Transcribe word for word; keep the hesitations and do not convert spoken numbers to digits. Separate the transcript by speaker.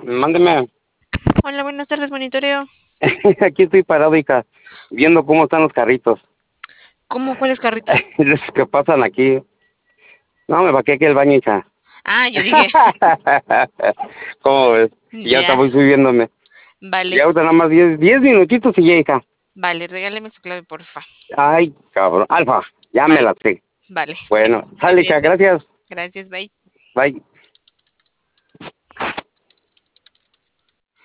Speaker 1: Mándeme.
Speaker 2: Hola, buenas tardes, monitoreo.
Speaker 1: Aquí estoy parado, hija, viendo cómo están los carritos.
Speaker 2: ¿Cómo? ¿Cuáles carritos?
Speaker 1: Los que pasan aquí. No, me vaqué aquí el baño, hija.
Speaker 2: Ah, yo dije,
Speaker 1: ¿Cómo ves? Y ya te
Speaker 2: ya,
Speaker 1: voy subiéndome. Y
Speaker 2: vale,
Speaker 1: ahorita nada más diez, diez minutitos y ya, hija.
Speaker 2: vale, regáleme su clave, porfa.
Speaker 1: Ay, cabrón. Alfa, ya me
Speaker 2: Vale,
Speaker 1: la sé.
Speaker 2: vale, que
Speaker 1: Bueno,
Speaker 2: esté
Speaker 1: sale, hija,
Speaker 2: bien, bye.
Speaker 1: gracias.
Speaker 2: Gracias, bye.
Speaker 1: Bye.